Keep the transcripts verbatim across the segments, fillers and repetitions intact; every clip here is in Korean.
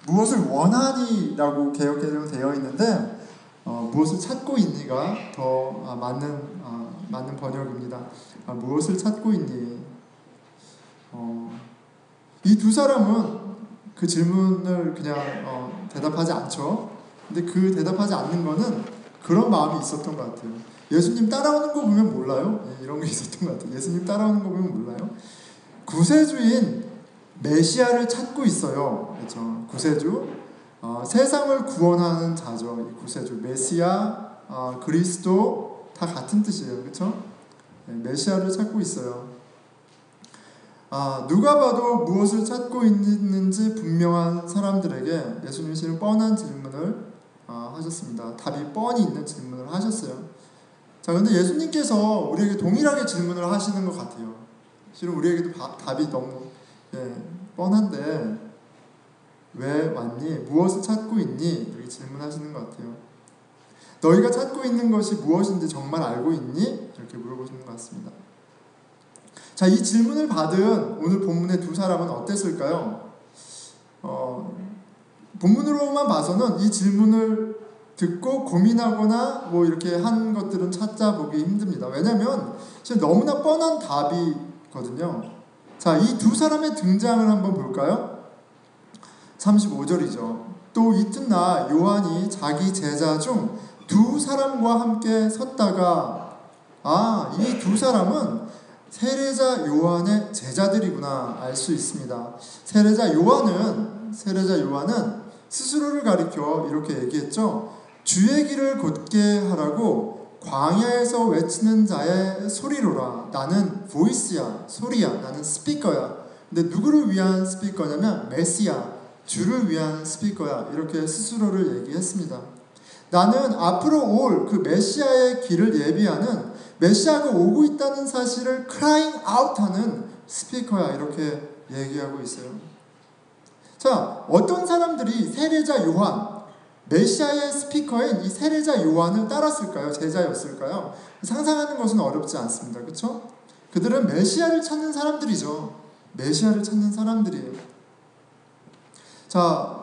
무엇을 원하니? 라고 개역개정으로 되어 있는데 어, 무엇을 찾고 있니가 더 아, 맞는, 아, 맞는 번역입니다. 아, 무엇을 찾고 있니? 어, 이 두 사람은 그 질문을 그냥 어, 대답하지 않죠. 근데 그 대답하지 않는 거는 그런 마음이 있었던 것 같아요. 예수님 따라오는 거 보면 몰라요? 네, 이런 게 있었던 것 같아요. 예수님 따라오는 거 보면 몰라요? 구세주인 메시아를 찾고 있어요. 그렇죠? 구세주, 어, 세상을 구원하는 자죠. 이 구세주, 메시아, 어, 그리스도 다 같은 뜻이에요. 그렇죠? 네, 메시아를 찾고 있어요. 아, 누가 봐도 무엇을 찾고 있는지 분명한 사람들에게 예수님은 뻔한 질문을 아, 하셨습니다. 답이 뻔히 있는 질문을 하셨어요. 자, 근데 예수님께서 우리에게 동일하게 질문을 하시는 것 같아요. 실은 우리에게도 바, 답이 너무 예, 뻔한데 왜 왔니? 무엇을 찾고 있니? 이렇게 질문하시는 것 같아요. 너희가 찾고 있는 것이 무엇인지 정말 알고 있니? 이렇게 물어보시는 것 같습니다. 자, 이 질문을 받은 오늘 본문의 두 사람은 어땠을까요? 어, 본문으로만 봐서는 이 질문을 듣고 고민하거나 뭐 이렇게 한 것들은 찾아보기 힘듭니다. 왜냐하면 지금 너무나 뻔한 답이거든요. 자, 이 두 사람의 등장을 한번 볼까요? 삼십오 절이죠. 또 이튿날 요한이 자기 제자 중 두 사람과 함께 섰다가 아, 이 두 사람은 세례자 요한의 제자들이구나 알 수 있습니다. 세례자 요한은 세례자 요한은 스스로를 가리켜 이렇게 얘기했죠. 주의 길을 곧게 하라고 광야에서 외치는 자의 소리로라. 나는 보이스야, 소리야, 나는 스피커야. 근데 누구를 위한 스피커냐면 메시아, 주를 위한 스피커야. 이렇게 스스로를 얘기했습니다. 나는 앞으로 올 그 메시아의 길을 예비하는 메시아가 오고 있다는 사실을 crying out 하는 스피커야. 이렇게 얘기하고 있어요. 자, 어떤 사람들이 세례자 요한, 메시아의 스피커인 이 세례자 요한을 따랐을까요? 제자였을까요? 상상하는 것은 어렵지 않습니다. 그렇죠? 그들은 메시아를 찾는 사람들이죠. 메시아를 찾는 사람들이에요. 자,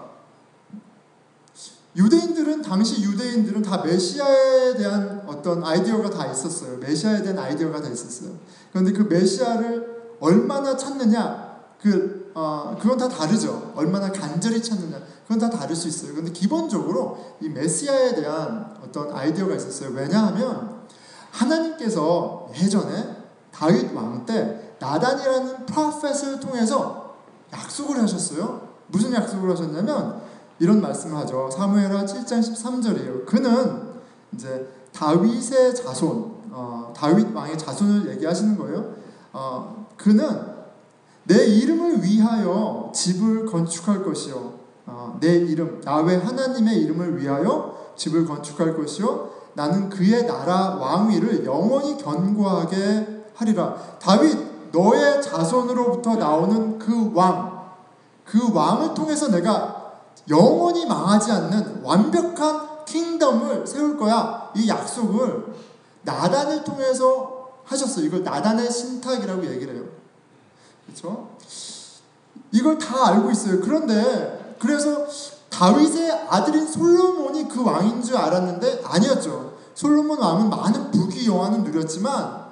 유대인들은 당시 유대인들은 다 메시아에 대한 어떤 아이디어가 다 있었어요. 메시아에 대한 아이디어가 다 있었어요. 그런데 그 메시아를 얼마나 찾느냐, 그 어, 그건 다 다르죠. 얼마나 간절히 찾느냐, 그건 다 다를 수 있어요. 그런데 기본적으로 이 메시아에 대한 어떤 아이디어가 있었어요. 왜냐하면 하나님께서 예전에 다윗 왕 때 나단이라는 프로펫을 통해서 약속을 하셨어요. 무슨 약속을 하셨냐면 이런 말씀을 하죠. 사무엘하 칠 장 십삼 절이에요. 그는 이제 다윗의 자손, 어, 다윗 왕의 자손을 얘기하시는 거예요. 어, 그는 내 이름을 위하여 집을 건축할 것이요. 어, 내 이름, 야훼 하나님의 이름을 위하여 집을 건축할 것이요. 나는 그의 나라 왕위를 영원히 견고하게 하리라. 다윗, 너의 자손으로부터 나오는 그 왕, 그 왕을 통해서 내가 영원히 망하지 않는 완벽한 킹덤을 세울 거야. 이 약속을 나단을 통해서 하셨어요. 이걸 나단의 신탁이라고 얘기를 해요. 그렇죠? 이걸 다 알고 있어요. 그런데 그래서 다윗의 아들인 솔로몬이 그 왕인 줄 알았는데 아니었죠. 솔로몬 왕은 많은 부귀 영화는 누렸지만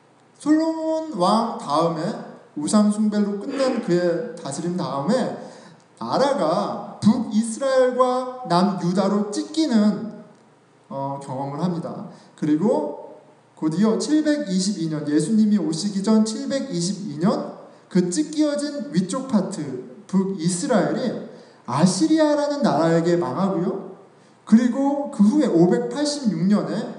솔로몬 왕 다음에 우상 숭배로 끝난 그의 다스림 다음에 나라가 북이스라엘과 남유다로 찢기는 어, 경험을 합니다. 그리고 곧이어 칠백이십이 년, 예수님이 오시기 전 칠백이십이 년 그 찢기어진 위쪽 파트 북이스라엘이 아시리아라는 나라에게 망하고요. 그리고 그 후에 오백팔십육 년에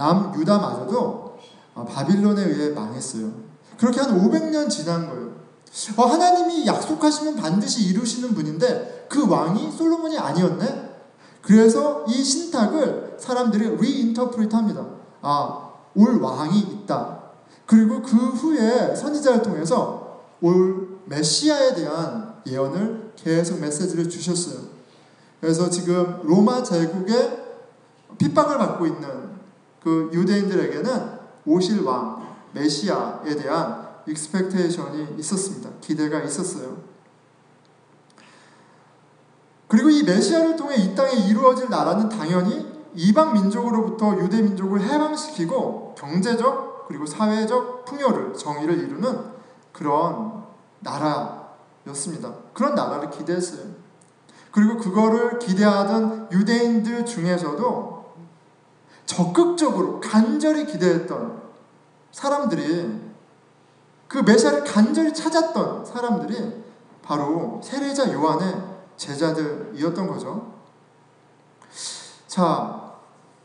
남유다마저도 어, 바빌론에 의해 망했어요. 그렇게 한 오백 년 지난 거예요. 어, 하나님이 약속하시면 반드시 이루시는 분인데 그 왕이 솔로몬이 아니었네? 그래서 이 신탁을 사람들이 리인터프리트 합니다. 아, 올 왕이 있다. 그리고 그 후에 선지자를 통해서 올 메시아에 대한 예언을 계속 메시지를 주셨어요. 그래서 지금 로마 제국의 핍박을 받고 있는 그 유대인들에게는 오실 왕, 메시아에 대한 익스펙테이션이 있었습니다. 기대가 있었어요. 그리고 이 메시아를 통해 이 땅에 이루어질 나라는 당연히 이방 민족으로부터 유대 민족을 해방시키고 경제적 그리고 사회적 풍요를 정의를 이루는 그런 나라였습니다. 그런 나라를 기대했어요. 그리고 그거를 기대하던 유대인들 중에서도 적극적으로 간절히 기대했던 사람들이, 그 메시아를 간절히 찾았던 사람들이 바로 세례자 요한의 제자들이었던 거죠. 자,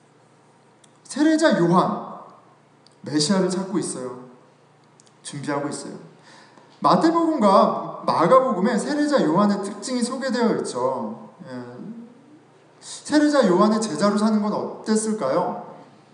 세례자 요한 메시아를 찾고 있어요. 준비하고 있어요. 마태복음과 마가복음에 세례자 요한의 특징이 소개되어 있죠. 예. 세례자 요한의 제자로 사는 건 어땠을까요?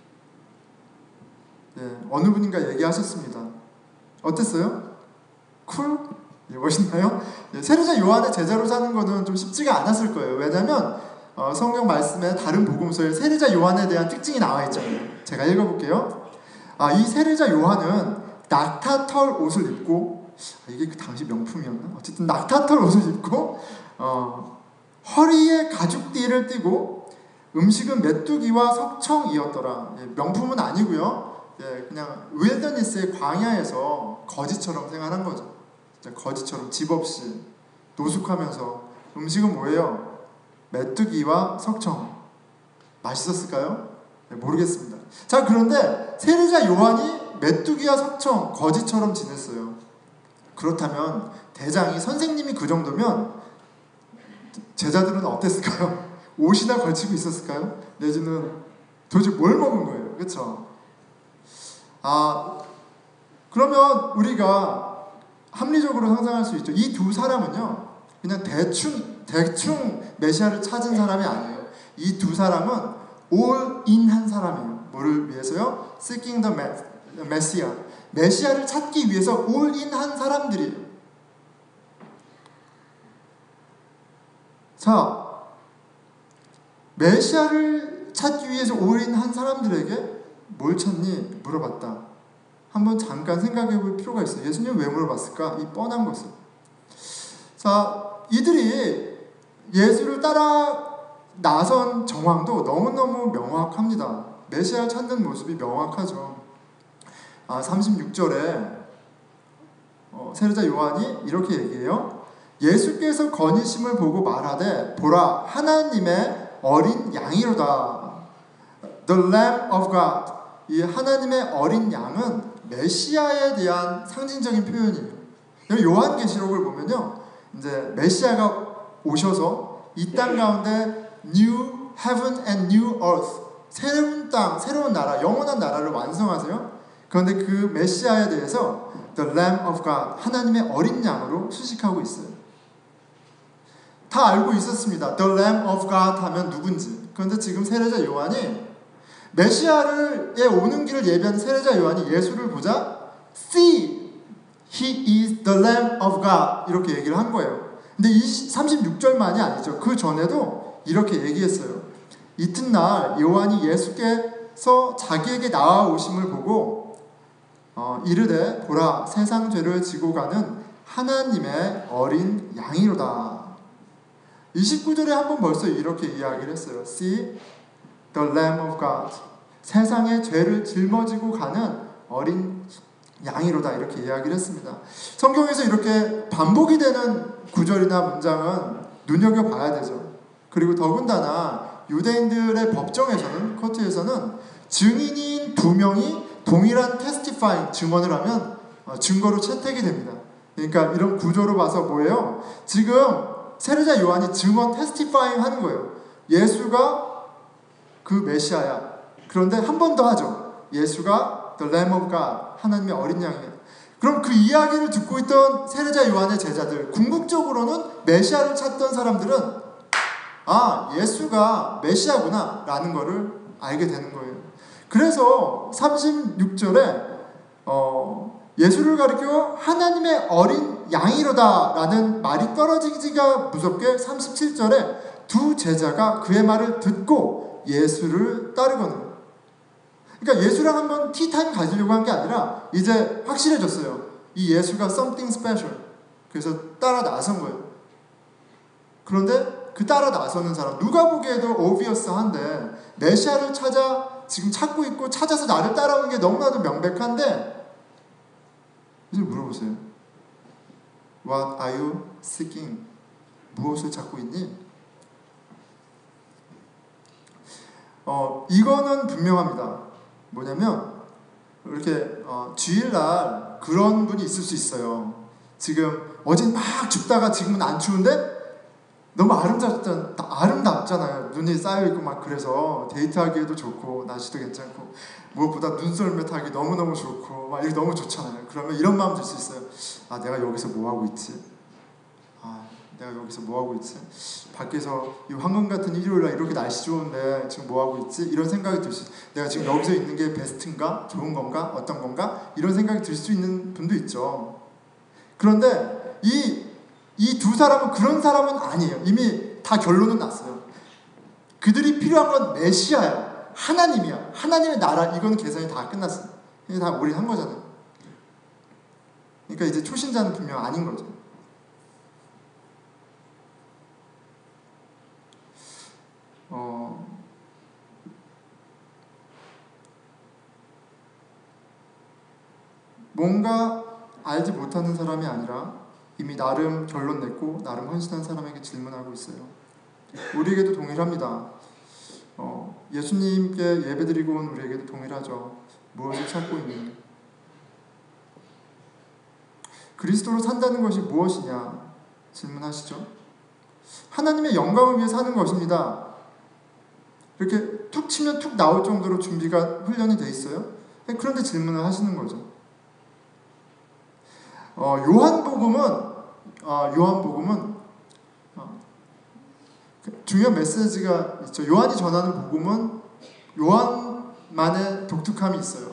예, 어느 분인가 얘기하셨습니다. 어땠어요? 쿨? 예, 멋있나요? 예, 세례자 요한의 제자로 사는 거는 좀 쉽지가 않았을 거예요. 왜냐하면 어, 성경 말씀에 다른 복음서에 세례자 요한에 대한 특징이 나와 있잖아요. 제가 읽어볼게요. 아, 이 세례자 요한은 낙타털 옷을 입고, 아, 이게 그 당시 명품이었나? 어쨌든 낙타털 옷을 입고 어, 허리에 가죽띠를 띠고 음식은 메뚜기와 석청이었더라. 예, 명품은 아니고요. 예, 그냥 윌더니스의 광야에서 거지처럼 생활한 거죠. 진짜 거지처럼 집 없이 노숙하면서 음식은 뭐예요? 메뚜기와 석청. 맛있었을까요? 네, 모르겠습니다. 자, 그런데 세례자 요한이 메뚜기와 석청, 거지처럼 지냈어요. 그렇다면 대장이, 선생님이 그 정도면 제자들은 어땠을까요? 옷이나 걸치고 있었을까요? 내지는 도대체 뭘 먹은 거예요? 그렇죠? 아, 그러면 우리가 합리적으로 상상할 수 있죠. 이 두 사람은요, 그냥 대충 대충 메시아를 찾은 사람이 아니에요. 이 두 사람은 올인한 사람이에요. 뭐를 위해서요? Seeking the Messiah. 메시아를 찾기 위해서 올인한 사람들이에요. 자, 메시아를 찾기 위해서 올인한 사람들에게 뭘 찾니? 물어봤다. 한번 잠깐 생각해 볼 필요가 있어요. 예수님 왜 물어봤을까? 이 뻔한 것을. 자, 이들이 예수를 따라 나선 정황도 너무너무 명확합니다. 메시아를 찾는 모습이 명확하죠. 아, 삼십육 절에 어, 세례자 요한이 이렇게 얘기해요. 예수께서 거니심을 보고 말하되 보라 하나님의 어린 양이로다. The Lamb of God. 이 하나님의 어린 양은 메시아에 대한 상징적인 표현이에요. 요한계시록을 보면요, 이제 메시아가 오셔서 이 땅 가운데 New Heaven and New Earth, 새로운 땅, 새로운 나라, 영원한 나라를 완성하세요. 그런데 그 메시아에 대해서 The Lamb of God, 하나님의 어린 양으로 수식하고 있어요. 다 알고 있었습니다. The Lamb of God 하면 누군지. 그런데 지금 세례자 요한이 메시아를 오는 길을 예비한 세례자 요한이 예수를 보자 See, He is the Lamb of God 이렇게 얘기를 한 거예요. 근데 이 삼십육 절만이 아니죠. 그 전에도 이렇게 얘기했어요. 이튿날 요한이 예수께서 자기에게 나아오심을 보고 어, 이르되 보라 세상 죄를 지고 가는 하나님의 어린 양이로다. 이십구 절에 한번 벌써 이렇게 이야기를 했어요. See the Lamb of God. 세상의 죄를 짊어지고 가는 어린 양이로다 이렇게 이야기를 했습니다. 성경에서 이렇게 반복이 되는 구절이나 문장은 눈여겨봐야 되죠. 그리고 더군다나 유대인들의 법정에서는, 코트에서는 증인인 두 명이 동일한 테스티파잉, 증언을 하면 증거로 채택이 됩니다. 그러니까 이런 구조로 봐서 뭐예요? 지금 세례자 요한이 증언 테스티파잉 하는 거예요. 예수가 그 메시아야. 그런데 한 번 더 하죠. 예수가 The Lamb of God, 하나님의 어린 양이에요. 그럼 그 이야기를 듣고 있던 세례자 요한의 제자들, 궁극적으로는 메시아를 찾던 사람들은 아, 예수가 메시아구나 라는 거를 알게 되는 거예요. 그래서 삼십육 절에 어, 예수를 가리켜 하나님의 어린 양이로다 라는 말이 떨어지기가 무섭게 삼십칠 절에 두 제자가 그의 말을 듣고 예수를 따르거든요. 그러니까 예수랑 한번 티타임 가지려고 한 게 아니라 이제 확실해졌어요. 이 예수가 something special. 그래서 따라 나선 거예요. 그런데 그 따라 나서는 사람, 누가 보기에도 오비어스한데 메시아를 찾아 지금 찾고 있고 찾아서 나를 따라오는 게 너무나도 명백한데 이제 물어보세요. What are you seeking? 무엇을 찾고 있니? 어, 이거는 분명합니다. 뭐냐면 이렇게 어, 주일날 그런 분이 있을 수 있어요. 지금 어제 막 춥다가 지금은 안 추운데 너무 아름답잖, 아름답잖아요. 눈이 쌓여있고 막 그래서 데이트하기에도 좋고 날씨도 괜찮고 무엇보다 눈썰매 타기 너무너무 좋고 막 이게 너무 좋잖아요. 그러면 이런 마음 들 수 있어요. 아, 내가 여기서 뭐하고 있지? 아, 내가 여기서 뭐하고 있지? 밖에서 이 황금 같은 일요일날 이렇게 날씨 좋은데 지금 뭐하고 있지? 이런 생각이 들 수 있어요. 내가 지금 여기서 있는 게 베스트인가? 좋은 건가? 어떤 건가? 이런 생각이 들 수 있는 분도 있죠. 그런데 이 이 두 사람은 그런 사람은 아니에요. 이미 다 결론은 났어요. 그들이 필요한 건 메시아야. 하나님이야. 하나님의 나라. 이건 계산이 다 끝났어요. 이게 다 올인한 거잖아요. 그러니까 이제 초신자는 분명 아닌 거죠. 어, 뭔가 알지 못하는 사람이 아니라 이미 나름 결론 냈고 나름 헌신한 사람에게 질문하고 있어요. 우리에게도 동일합니다. 어, 예수님께 예배드리고 온 우리에게도 동일하죠. 무엇을 찾고 있니? 그리스도로 산다는 것이 무엇이냐 질문하시죠. 하나님의 영광을 위해 사는 것입니다. 이렇게 툭 치면 툭 나올 정도로 준비가 훈련이 돼 있어요. 그런데 질문을 하시는 거죠. 어, 요한복음은 어, 요한복음은 어, 중요한 메시지가 있죠. 요한이 전하는 복음은 요한만의 독특함이 있어요.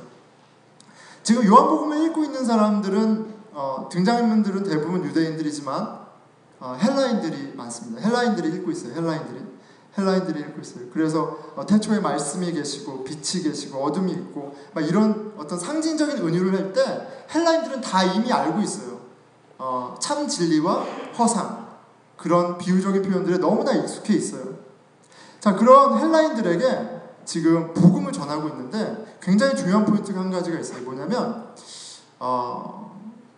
지금 요한복음을 읽고 있는 사람들은 어, 등장인물들은 대부분 유대인들이지만 어, 헬라인들이 많습니다. 헬라인들이 읽고 있어요. 헬라인들이 헬라인들이 읽고 있어요. 그래서 어, 태초에 말씀이 계시고 빛이 계시고 어둠이 있고 막 이런 어떤 상징적인 은유를 할 때 헬라인들은 다 이미 알고 있어요. 어, 참 진리와 허상 그런 비유적인 표현들에 너무나 익숙해 있어요. 자, 그런 헬라인들에게 지금 복음을 전하고 있는데 굉장히 중요한 포인트가 한 가지가 있어요. 뭐냐면 어,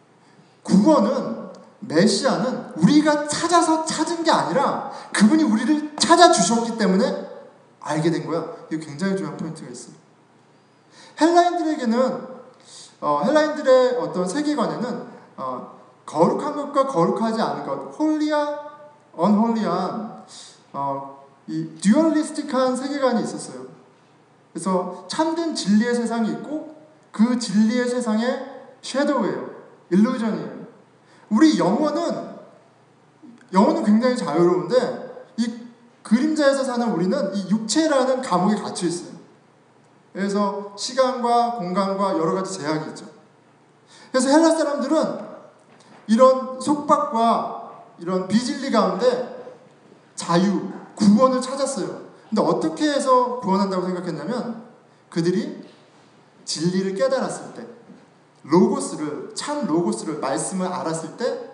구원은 메시아는 우리가 찾아서 찾은 게 아니라 그분이 우리를 찾아주셨기 때문에 알게 된 거야. 이게 굉장히 중요한 포인트가 있어요. 헬라인들에게는 어, 헬라인들의 어떤 세계관에는 어, 거룩한 것과 거룩하지 않은 것, 홀리한, 언홀리한 어, 이 듀얼리스틱한 세계관이 있었어요. 그래서 참된 진리의 세상이 있고 그 진리의 세상에 섀도우예요. 일루전이에요. 우리 영혼은 영혼은 굉장히 자유로운데 이 그림자에서 사는 우리는 이 육체라는 감옥에 갇혀 있어요. 그래서 시간과 공간과 여러 가지 제약이 있죠. 그래서 헬라 사람들은 이런 속박과 이런 비진리 가운데 자유, 구원을 찾았어요. 근데 어떻게 해서 구원한다고 생각했냐면 그들이 진리를 깨달았을 때, 로고스를, 참 로고스를, 말씀을 알았을 때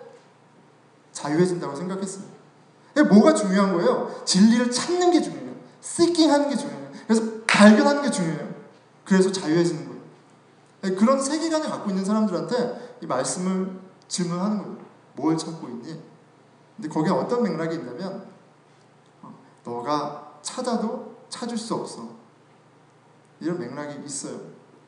자유해진다고 생각했어요. 뭐가 중요한 거예요? 진리를 찾는 게 중요해요. seeking 하는 게 중요해요. 그래서 발견하는 게 중요해요. 그래서 자유해지는 거예요. 그런 세계관을 갖고 있는 사람들한테 이 말씀을 질문하는 거예요. 뭘 찾고 있니? 근데 거기에 어떤 맥락이 있냐면 어, 너가 찾아도 찾을 수 없어. 이런 맥락이 있어요.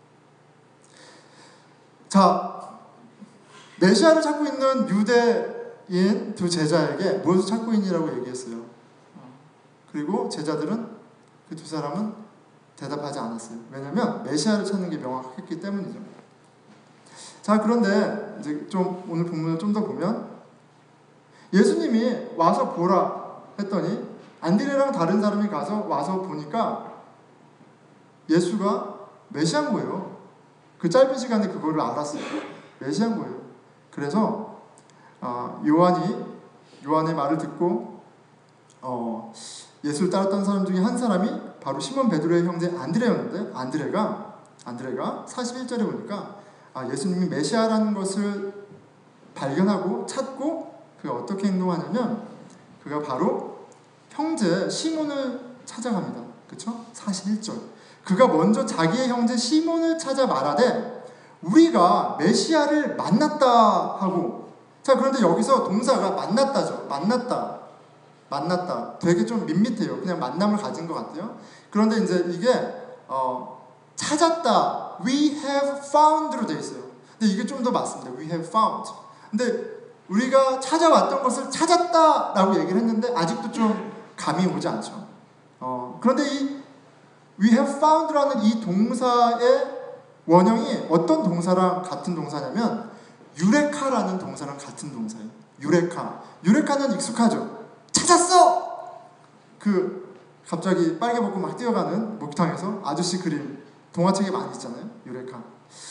자, 메시아를 찾고 있는 유대인 두 제자에게 무엇을 찾고 있니라고 얘기했어요. 그리고 제자들은 그 두 사람은 대답하지 않았어요. 왜냐하면 메시아를 찾는 게 명확했기 때문이죠. 자, 그런데 이제 좀 오늘 본문을 좀 더 보면 예수님이 와서 보라 했더니 안드레랑 다른 사람이 가서 와서 보니까 예수가 메시아인 거예요. 그 짧은 시간에 그거를 알았어요. 메시아인 거예요. 그래서 어, 요한이 요한의 말을 듣고 어, 예수를 따랐던 사람 중에 한 사람이 바로 시몬 베드로의 형제 안드레였는데 안드레가 안드레가 사십일 절에 보니까 아, 예수님이 메시아라는 것을 발견하고 찾고 그가 어떻게 행동하냐면 그가 바로 형제 시몬을 찾아갑니다. 그렇죠? 사십일 절. 그가 먼저 자기의 형제 시몬을 찾아 말하되 우리가 메시아를 만났다 하고. 자, 그런데 여기서 동사가 만났다죠. 만났다. 만났다. 되게 좀 밋밋해요. 그냥 만남을 가진 것 같아요. 그런데 이제 이게 어, 찾았다. We have found로 되어 있어요. 근데 이게 좀 더 맞습니다. We have found. 근데 우리가 찾아왔던 것을 찾았다라고 얘기를 했는데 아직도 좀 감이 오지 않죠. 어, 그런데 이 We have found라는 이 동사의 원형이 어떤 동사랑 같은 동사냐면 유레카라는 동사랑 같은 동사예요. 유레카. 유레카는 익숙하죠. 찾았어! 그 갑자기 빨개 벗고 막 뛰어가는 목탕에서 아저씨 그림 동화책에 많이 있잖아요. 유레카.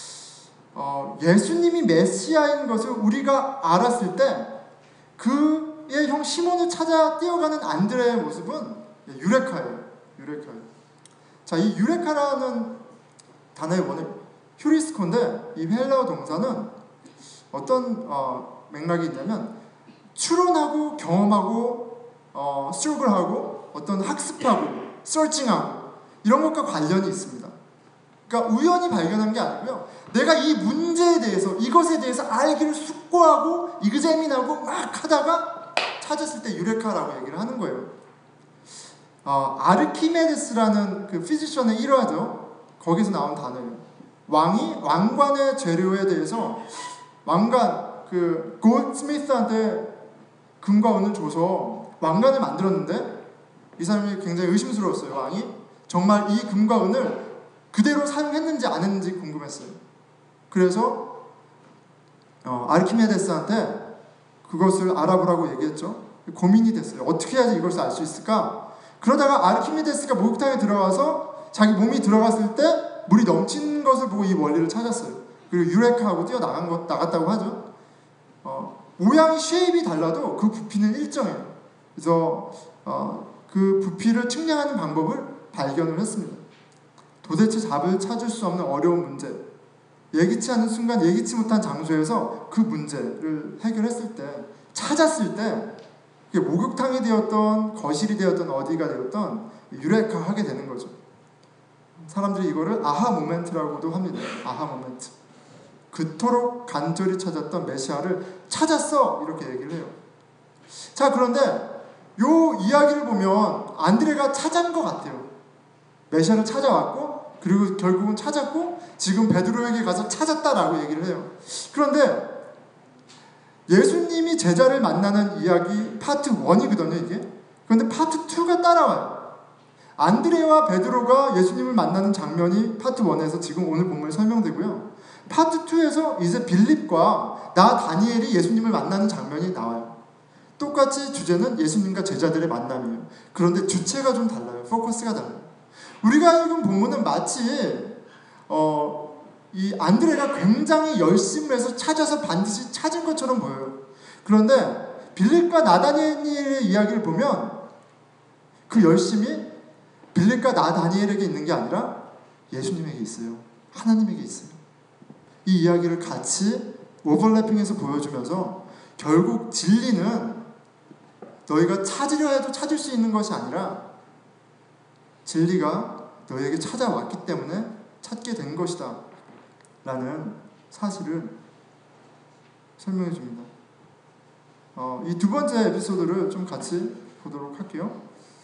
어, 예수님이 메시아인 것을 우리가 알았을 때 그의 형 시몬을 찾아 뛰어가는 안드레의 모습은 유레카예요. 유레카예요. 자, 이 유레카라는 단어의 원형 휴리스코인데 이 헬라어 동사는 어떤 어, 맥락이 있냐면 추론하고 경험하고 어, 스트러글하고 어떤 학습하고 서칭하고 이런 것과 관련이 있습니다. 그러니까 우연히 발견한 게 아니고요. 내가 이 문제에 대해서 이것에 대해서 알기를 숙고하고 이그제민하고 막 하다가 찾았을 때 유레카라고 얘기를 하는 거예요. 어, 아르키메데스라는 그 피지션의 일화죠. 거기서 나온 단어예요. 왕이 왕관의 재료에 대해서 왕관 그 골드스미스한테 금과 은을 줘서 왕관을 만들었는데 이 사람이 굉장히 의심스러웠어요. 왕이 정말 이 금과 은을 그대로 사용했는지 안 했는지 궁금했어요. 그래서 어, 아르키메데스한테 그것을 알아보라고 얘기했죠. 고민이 됐어요. 어떻게 해야지 이것을 알 수 있을까? 그러다가 아르키메데스가 목욕탕에 들어가서 자기 몸이 들어갔을 때 물이 넘치는 것을 보고 이 원리를 찾았어요. 그리고 유레카하고 뛰어나간 것, 나갔다고 하죠. 어, 모양이 쉐입이 달라도 그 부피는 일정해요. 그래서 어, 그 부피를 측량하는 방법을 발견을 했습니다. 도대체 답을 찾을 수 없는 어려운 문제, 예기치 않은 순간 예기치 못한 장소에서 그 문제를 해결했을 때, 찾았을 때 그게 목욕탕이 되었던 거실이 되었던 어디가 되었던 유레카 하게 되는 거죠. 사람들이 이거를 아하 모멘트라고도 합니다. 아하 모멘트. 그토록 간절히 찾았던 메시아를 찾았어! 이렇게 얘기를 해요. 자, 그런데 요 이야기를 보면 안드레가 찾은 것 같아요. 메시아를 찾아왔고 그리고 결국은 찾았고 지금 베드로에게 가서 찾았다라고 얘기를 해요. 그런데 예수님이 제자를 만나는 이야기 파트 원이거든요, 이게. 그런데 파트 투가 따라와요. 안드레와 베드로가 예수님을 만나는 장면이 파트 원에서 지금 오늘 본문에 설명되고요. 파트 투에서 이제 빌립과 나 다니엘이 예수님을 만나는 장면이 나와요. 똑같이 주제는 예수님과 제자들의 만남이에요. 그런데 주체가 좀 달라요. 포커스가 달라요. 우리가 읽은 본문은 마치 어, 이 안드레가 굉장히 열심을 해서 찾아서 반드시 찾은 것처럼 보여요. 그런데 빌립과 나다니엘의 이야기를 보면 그 열심이 빌립과 나다니엘에게 있는 게 아니라 예수님에게 있어요. 하나님에게 있어요. 이 이야기를 같이 오버래핑해서 보여주면서 결국 진리는 너희가 찾으려 해도 찾을 수 있는 것이 아니라 진리가 너희에게 찾아왔기 때문에 찾게 된 것이다 라는 사실을 설명해 줍니다. 어, 이 두 번째 에피소드를 좀 같이 보도록 할게요.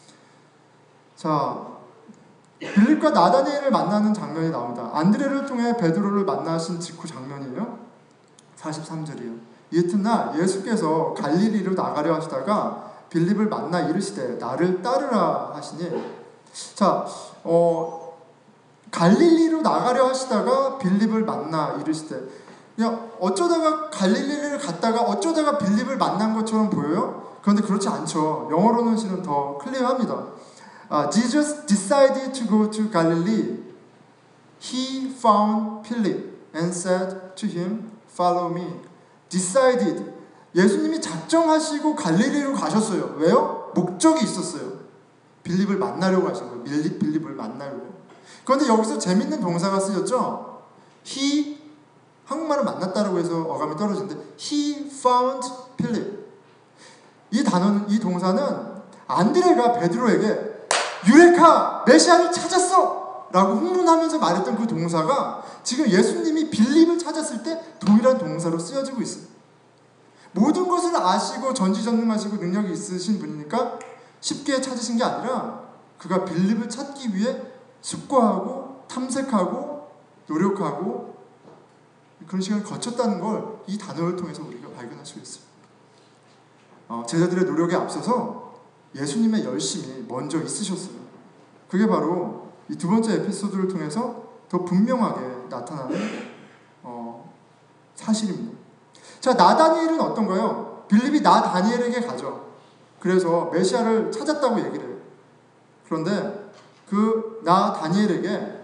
자, 빌립과 나다니엘을 만나는 장면이 나옵니다. 안드레를 통해 베드로를 만나신 직후 장면이에요. 사십삼 절이에요. 이튿날 예수께서 갈릴리로 나가려 하시다가 빌립을 만나 이르시되 나를 따르라 하시니. 자, 어, 갈릴리로 나가려 하시다가 빌립을 만나 이르시되, 그냥 어쩌다가 갈릴리를 갔다가 어쩌다가 빌립을 만난 것처럼 보여요? 그런데 그렇지 않죠. 영어로는 실은 더 클리어합니다. Uh, Jesus decided to go to Galilee. He found Philip and said to him, "Follow me." Decided. 예수님이 작정하시고 갈릴리로 가셨어요. 왜요? 목적이 있었어요. 빌립을 만나려고 하신 거예요. 빌립, 빌립을 만나려고. 그런데 여기서 재밌는 동사가 쓰였죠. He, 한국말을 만났다라고 해서 어감이 떨어지는데 He found Philip. 이 단어는, 이 동사는 안드레가 베드로에게 유레카! 메시아를 찾았어! 라고 흥분하면서 말했던 그 동사가 지금 예수님이 빌립을 찾았을 때 동일한 동사로 쓰여지고 있어요. 모든 것을 아시고 전지전능하시고 능력이 있으신 분이니까 쉽게 찾으신 게 아니라 그가 빌립을 찾기 위해 숙고하고 탐색하고 노력하고 그런 시간을 거쳤다는 걸 이 단어를 통해서 우리가 발견할 수 있어요. 어, 제자들의 노력에 앞서서 예수님의 열심이 먼저 있으셨어요. 그게 바로 이 두 번째 에피소드를 통해서 더 분명하게 나타나는 어, 사실입니다. 자, 나다니엘은 어떤가요? 빌립이 나다니엘에게 가죠. 그래서 메시아를 찾았다고 얘기를 해요. 그런데 그 나다니엘에게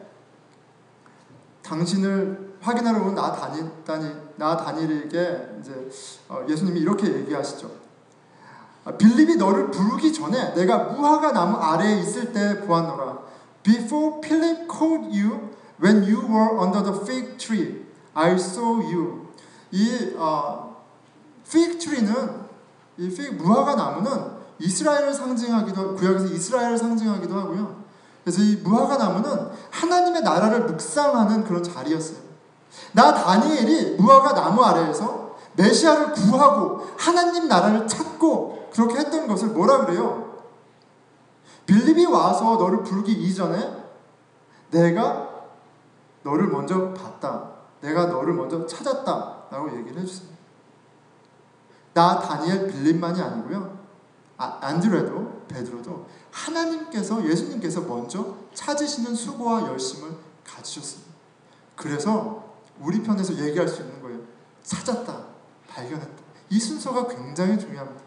당신을 확인하러 온 나다니, 다니, 나다니엘에게 이제 어, 예수님이 이렇게 얘기하시죠. 빌립이 너를 부르기 전에 내가 무화과 나무 아래에 있을 때 보았노라. Before Philip called you, when you were under the fig tree, I saw you. 이 어, fig tree는 이 fig 무화과 나무는 이스라엘을 상징하기도 구약에서 이스라엘을 상징하기도 하고요. 그래서 이 무화과 나무는 하나님의 나라를 묵상하는 그런 자리였어요. 나 다니엘이 무화과 나무 아래에서 메시아를 구하고 하나님 나라를 찾고 그렇게 했던 것을 뭐라 그래요? 빌립이 와서 너를 부르기 이전에 내가 너를 먼저 봤다. 내가 너를 먼저 찾았다. 라고 얘기를 해주세요. 나 다니엘 빌립만이 아니고요. 아, 안드레도 베드로도 하나님께서 예수님께서 먼저 찾으시는 수고와 열심을 가지셨어요. 그래서 우리 편에서 얘기할 수 있는 거예요. 찾았다. 발견했다. 이 순서가 굉장히 중요합니다.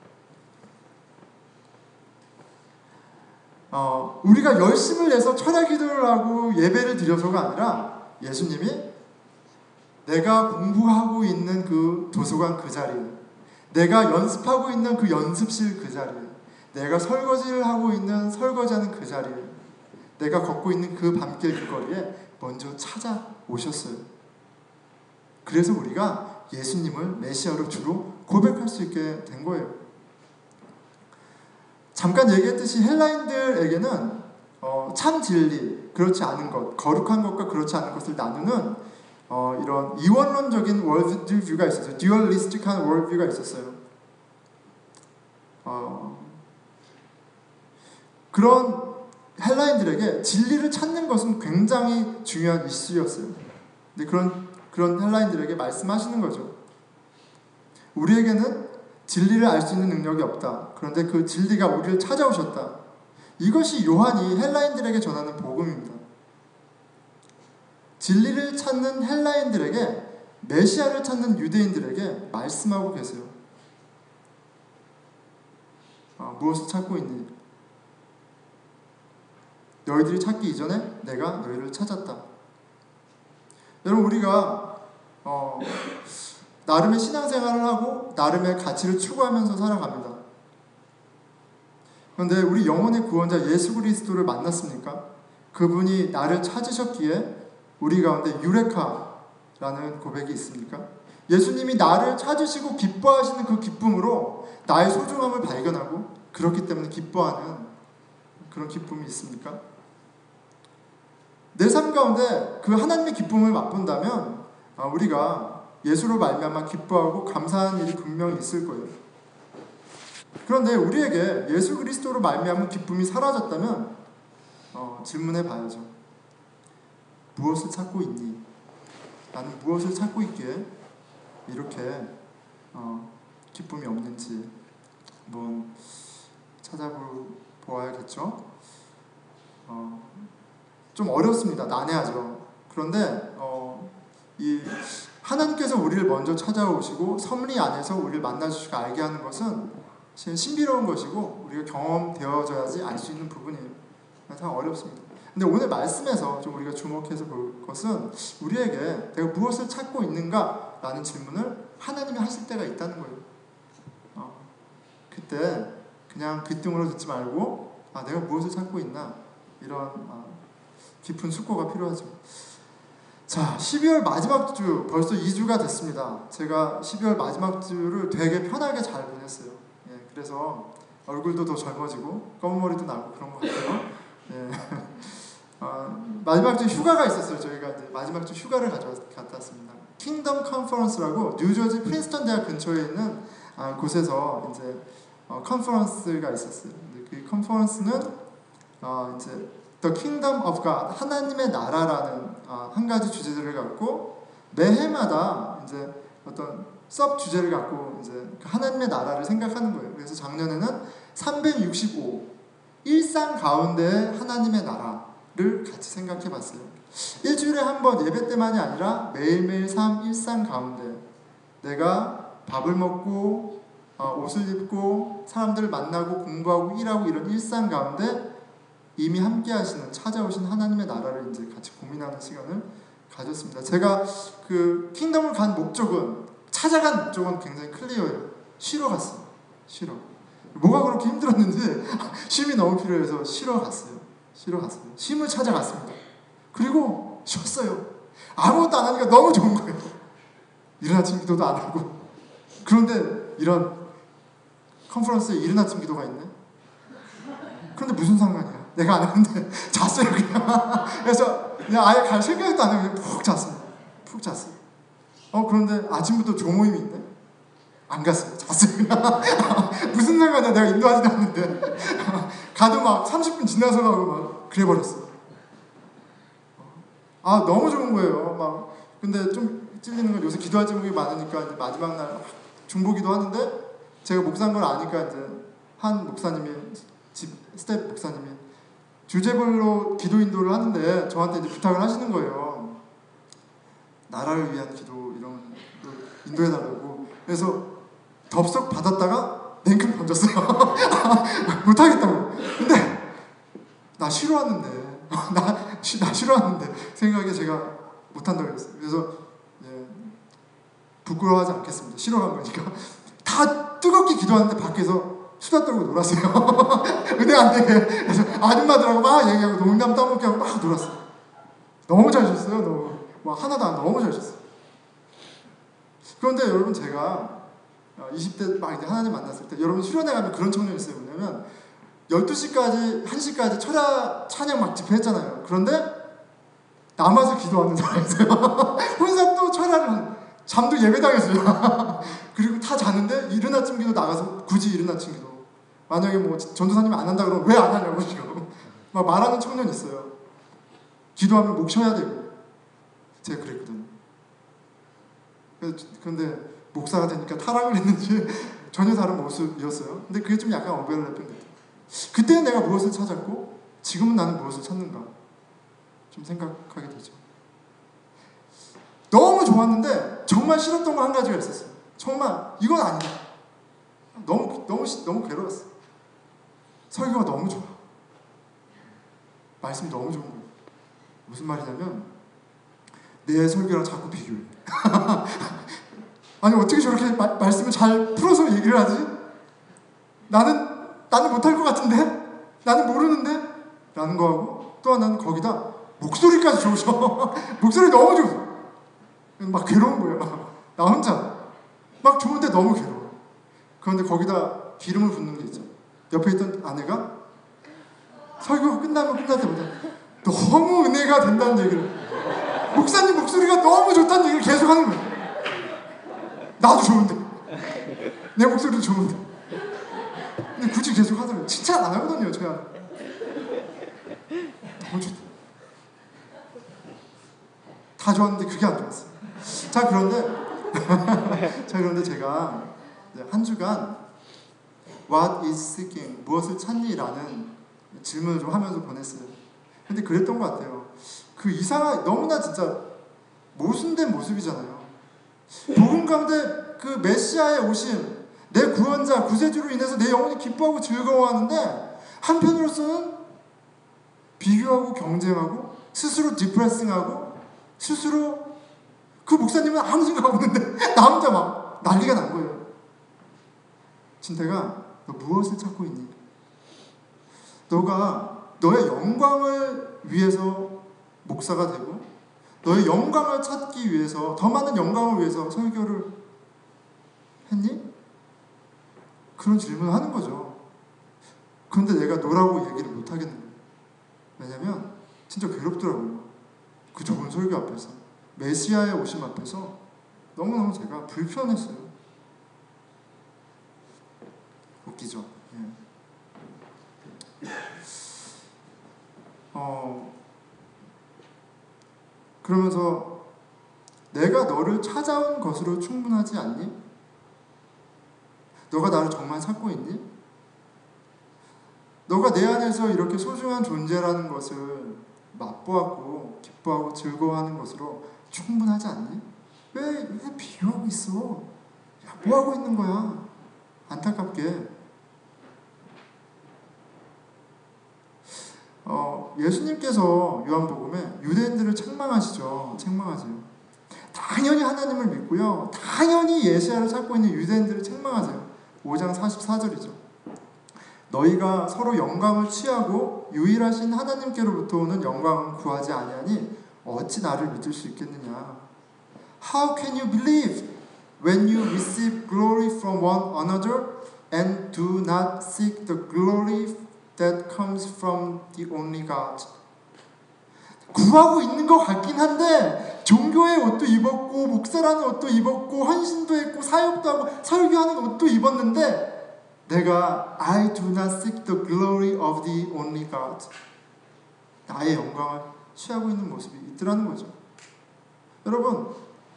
어, 우리가 열심을 내서 철야 기도를 하고 예배를 드려서가 아니라 예수님이 내가 공부하고 있는 그 도서관 그 자리에, 내가 연습하고 있는 그 연습실 그 자리에, 내가 설거지를 하고 있는 설거지하는 그 자리에, 내가 걷고 있는 그 밤길 그 거리에 먼저 찾아오셨어요. 그래서 우리가 예수님을 메시아로 주로 고백할 수 있게 된 거예요. 잠깐 얘기했듯이 헬라인들에게는 어, 참 진리, 그렇지 않은 것, 거룩한 것과 그렇지 않은 것을 나누는 어, 이런 이원론적인 월드뷰가 있었어요. 듀얼리스틱한 월드뷰가 있었어요. 어, 그런 헬라인들에게 진리를 찾는 것은 굉장히 중요한 이슈였어요. 근데 그런 그런 헬라인들에게 말씀하시는 거죠. 우리에게는 진리를 알 수 있는 능력이 없다. 그런데 그 진리가 우리를 찾아오셨다. 이것이 요한이 헬라인들에게 전하는 복음입니다. 진리를 찾는 헬라인들에게 메시아를 찾는 유대인들에게 말씀하고 계세요. 아, 무엇을 찾고 있니? 너희들이 찾기 이전에 내가 너희를 찾았다. 여러분, 우리가 어, 나름의 신앙생활을 하고 나름의 가치를 추구하면서 살아갑니다. 그런데 우리 영혼의 구원자 예수 그리스도를 만났습니까? 그분이 나를 찾으셨기에 우리 가운데 유레카라는 고백이 있습니까? 예수님이 나를 찾으시고 기뻐하시는 그 기쁨으로 나의 소중함을 발견하고 그렇기 때문에 기뻐하는 그런 기쁨이 있습니까? 내 삶 가운데 그 하나님의 기쁨을 맛본다면 우리가 예수로 말미암아 기뻐하고 감사하는 일이 분명히 있을 거예요. 그런데 우리에게 예수 그리스도로 말미암은 기쁨이 사라졌다면 어, 질문해 봐야죠. 무엇을 찾고 있니? 나는 무엇을 찾고 있기에 이렇게 어, 기쁨이 없는지 한번 찾아보아야겠죠. 어, 좀 어렵습니다. 난해하죠. 그런데 어, 이 하나님께서 우리를 먼저 찾아오시고 섭리 안에서 우리를 만나주시고 알게 하는 것은 신비로운 것이고 우리가 경험되어져야지 알 수 있는 부분이에요. 참 어렵습니다. 근데 오늘 말씀에서 좀 우리가 주목해서 볼 것은 우리에게 내가 무엇을 찾고 있는가? 라는 질문을 하나님이 하실 때가 있다는 거예요. 어, 그때 그냥 귀등으로 듣지 말고 아, 내가 무엇을 찾고 있나? 이런 어, 깊은 숙고가 필요하죠. 자, 십이월 마지막 주, 벌써 이 주가 됐습니다. 제가 십이월 마지막 주를 되게 편하게 잘 보냈어요. 예, 그래서 얼굴도 더 젊어지고 검은 머리도 나고 그런 것 같아요. 예. 어, 마지막 주 휴가가 있었어요. 저희가 이제 마지막 주 휴가를 가져갔습니다. 킹덤 컨퍼런스라고 뉴저지 프린스턴 대학 근처에 있는 아, 곳에서 이제 어, 컨퍼런스가 있었어요. 그 컨퍼런스는 어, 이제 The Kingdom of God, 하나님의 나라라는 어, 한 가지 주제를 갖고 매해마다 이제 어떤 섭 주제를 갖고 이제 하나님의 나라를 생각하는 거예요. 그래서 작년에는 삼백육십오 일상 가운데 하나님의 나라를 같이 생각해 봤어요. 일주일에 한 번 예배 때만이 아니라 매일매일 삶 일상 가운데 내가 밥을 먹고 어, 옷을 입고 사람들을 만나고 공부하고 일하고 이런 일상 가운데 이미 함께 하시는 찾아오신 하나님의 나라를 이제 같이 고민하는 시간을 가졌습니다. 제가 그 킹덤을 간 목적은 찾아간 목적은 굉장히 클리어해요. 쉬러 갔어요. 쉬러. 뭐가 그렇게 힘들었는지 쉼이 너무 필요해서 쉬러 갔어요. 쉬러 갔어요. 쉼을 찾아갔습니다. 그리고 쉬었어요. 아무것도 안 하니까 너무 좋은 거예요. 이른 아침 기도도 안 하고. 그런데 이런 컨퍼런스에 이른 아침 기도가 있네? 그런데 무슨 상관이야? 내가 안 했는데 잤어요 그냥. 그래서 그냥 아예 갈 생각도 안 하고 그냥 푹 잤어요. 푹 잤어요. 어 그런데 아침부터 조모임이 있네? 안 갔어요. 잤어요 그냥. 무슨 상관이야? 내가 인도하지도 않는데. 가도 막 삼십 분 지나서 가고 막 그래버렸어요. 아 너무 좋은 거예요. 막 근데 좀 찔리는 건 요새 기도할 제목이 많으니까 이제 마지막 날 중보기도 하는데 제가 목사인 걸 아니까 이제 한 목사님이 집 스텝 목사님이 주제별로 기도 인도를 하는데 저한테 이제 부탁을 하시는 거예요. 나라를 위한 기도 이런 거 인도해달라고. 그래서 덥석 받았다가 냉큼 던졌어요. 못하겠다고. 근데 나 쉬러 왔는데 나, 쉬, 나 쉬러 왔는데 생각에 제가 못한다고 그랬어요. 그래서 예, 부끄러워하지 않겠습니다. 쉬러 간 거니까. 다 뜨겁게 기도하는데 밖에서 수다 떨고 놀았어요. 은혜 안 되게. 그래서 아줌마들하고 막 얘기하고 농담 따먹게 하고 막 놀았어요. 너무 잘 쉬었어요. 너무. 막 하나도 안 너무 잘 쉬었어요. 그런데 여러분 제가 이십 대 막 이제 하나님 만났을 때 여러분 수련회 가면 그런 청년이 있어요. 뭐냐면 열두 시까지 한 시까지 철야 찬양 막 집회했잖아요. 그런데 남아서 기도하는 사람이 있어요. 혼자 또 철야를 잠도 예배당했어요. 그리고 다 자는데 이른 아침 기도 나가서 굳이 이른 아침 기도. 만약에 뭐 전도사님이 안 한다 그러면 왜 안 하냐고 지금 막 말하는 청년이 있어요. 기도하면 목 쉬어야 되고. 제가 그랬거든요. 그런데 목사가 되니까 타락을 했는지 전혀 다른 모습이었어요. 근데 그게 좀 약간 오버랩핑 됐어요. 그때는 내가 무엇을 찾았고 지금은 나는 무엇을 찾는가 좀 생각하게 되죠. 너무 좋았는데 정말 싫었던 거 한 가지가 있었어요. 정말 이건 아니다. 너무 너무 너무 괴로웠어. 설교가 너무 좋아. 말씀이 너무 좋은 거예요. 무슨 말이냐면 내 설교랑 자꾸 비교해. 아니 어떻게 저렇게 마, 말씀을 잘 풀어서 얘기를 하지? 나는 나는 못할 것 같은데? 나는 모르는데? 라는 거하고 또 하나는 거기다 목소리까지 좋으셔. 목소리 너무 좋아. 막 괴로운 거예요. 나 혼자 막 좋은데 너무 괴로워. 그런데 거기다 기름을 붓는 게 있죠. 옆에 있던 아내가 설교가 끝나면 끝날 때마다 너무 은혜가 된다는 얘기를, 목사님 목소리가 너무 좋다는 얘기를 계속 하는 거예요. 나도 좋은데, 내 목소리도 좋은데. 근데 굳이 계속 하더라고요. 칭찬 안 하거든요, 제가. 너무 좋다. 다 좋았는데 그게 안 좋았어요. 자, 그런데 자, 그런데 제가 한 주간 What is seeking? 무엇을 찾니? 라는 질문을 좀 하면서 보냈어요. 근데 그랬던 것 같아요. 그 이상한, 너무나 진짜 모순된 모습이잖아요. 복음 가운데 그 메시아의 오심, 내 구원자, 구세주로 인해서 내 영혼이 기뻐하고 즐거워하는데 한편으로서는 비교하고 경쟁하고 스스로 디프레싱하고 스스로, 그 목사님은 아무 생각 없는데 나 혼자 막 난리가 난 거예요. 진태가 너 무엇을 찾고 있니? 너가 너의 영광을 위해서 목사가 되고 너의 영광을 찾기 위해서, 더 많은 영광을 위해서 설교를 했니? 그런 질문을 하는 거죠. 그런데 내가 너라고 얘기를 못 하겠는 거예요. 왜냐면 진짜 괴롭더라고요. 그 좁은 설교 앞에서, 메시아의 오심 앞에서 너무너무 제가 불편했어요. 웃기죠? 예. 어, 그러면서 내가 너를 찾아온 것으로 충분하지 않니? 너가 나를 정말 찾고 있니? 너가 내 안에서 이렇게 소중한 존재라는 것을 맛보았고 기뻐하고 즐거워하는 것으로 충분하지 않니? 왜, 왜 비교하고 있어? 야, 뭐하고 있는 거야? 안타깝게 어, 예수님께서 요한복음에 유대인들을 책망하시죠. 책망하세요. 당연히 하나님을 믿고요, 당연히 예시야를 찾고 있는 유대인들을 책망하세요. 오 장 사십사 절이죠. 너희가 서로 영광을 취하고 유일하신 하나님께로부터 오는 영광을 구하지 아니하니 어찌 나를 믿을 수 있겠느냐. How can you believe when you receive glory from one another and do not seek the glory that comes from the only God? 구하고 있는 것 같긴 한데 종교의 옷도 입었고 목사라는 옷도 입었고 헌신도 했고 사역도 하고 설교하는 옷도 입었는데 내가 I do not seek the glory of the only God, 나의 영광을 취하고 있는 모습이 있더라는 거죠. 여러분,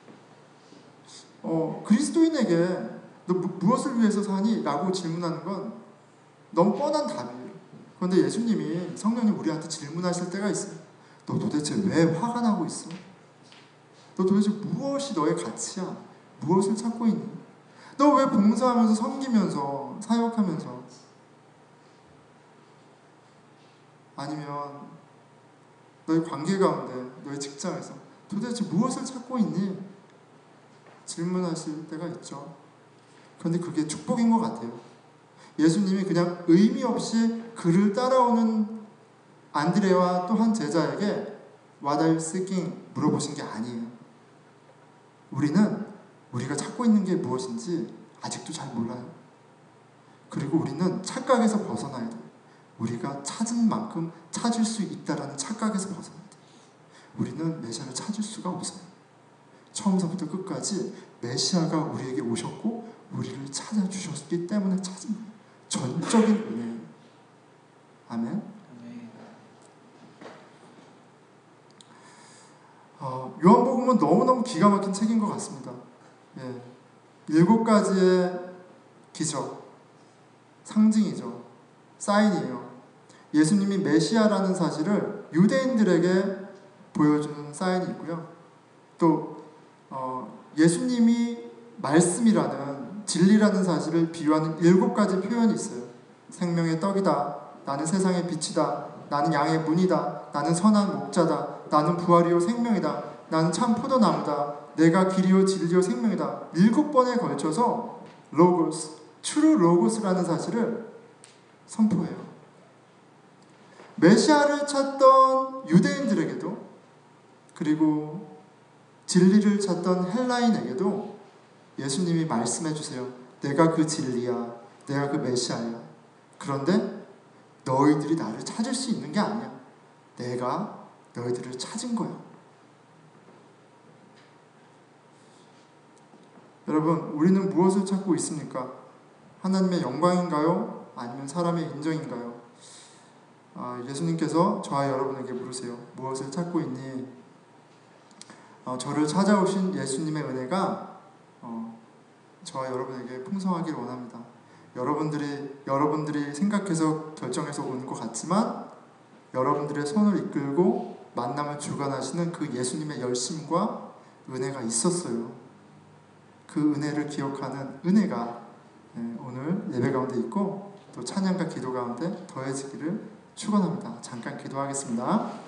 어, 그리스도인에게 너 무엇을 위해서 사니? 라고 질문하는 건 너무 뻔한 답이에요. 그런데 예수님이, 성령님 우리한테 질문하실 때가 있어요. 너 도대체 왜 화가 나고 있어? 너 도대체 무엇이 너의 가치야? 무엇을 찾고 있니? 너 왜 봉사하면서 섬기면서 사역하면서, 아니면 너의 관계 가운데, 너의 직장에서 도대체 무엇을 찾고 있니? 질문하실 때가 있죠. 그런데 그게 축복인 것 같아요. 예수님이 그냥 의미 없이 그를 따라오는 안드레와 또 한 제자에게 What are you seeking? 물어보신 게 아니에요. 우리는 우리가 찾고 있는 게 무엇인지 아직도 잘 몰라요. 그리고 우리는 착각에서 벗어나야 돼요. 우리가 찾은 만큼 찾을 수 있다라는 착각에서 벗어나야 돼요. 우리는 메시아를 찾을 수가 없어요. 처음부터 끝까지 메시아가 우리에게 오셨고 우리를 찾아주셨기 때문에 찾은 거예요. 전적인 은혜예요. 아멘. 어, 요한복음은 너무너무 기가 막힌 책인 것 같습니다. 예. 일곱 가지의 기적, 상징이죠. 사인이에요. 예수님이 메시아라는 사실을 유대인들에게 보여주는 사인이 있고요. 또 어, 예수님이 말씀이라는, 진리라는 사실을 비유하는 일곱 가지 표현이 있어요. 생명의 떡이다, 나는 세상의 빛이다, 나는 양의 문이다, 나는 선한 목자다, 나는 부활이요 생명이다, 나는 참 포도나무다, 내가 길이요 진리요 생명이다. 일곱 번에 걸쳐서 로고스, 트루 로고스라는 사실을 선포해요. 메시아를 찾던 유대인들에게도, 그리고 진리를 찾던 헬라인에게도 예수님이 말씀해 주세요. 내가 그 진리야, 내가 그 메시아야. 그런데 너희들이 나를 찾을 수 있는 게 아니야. 내가 너희들을 찾은 거야. 여러분, 우리는 무엇을 찾고 있습니까? 하나님의 영광인가요? 아니면 사람의 인정인가요? 아, 예수님께서 저와 여러분에게 물으세요. 무엇을 찾고 있니? 어, 저를 찾아오신 예수님의 은혜가 어, 저와 여러분에게 풍성하길 원합니다. 여러분들이 여러분들이 생각해서 결정해서 온 것 같지만 여러분들의 손을 이끌고 만남을 주관하시는 그 예수님의 열심과 은혜가 있었어요. 그 은혜를 기억하는 은혜가 오늘 예배 가운데 있고 또 찬양과 기도 가운데 더해지기를 축원합니다. 잠깐 기도하겠습니다.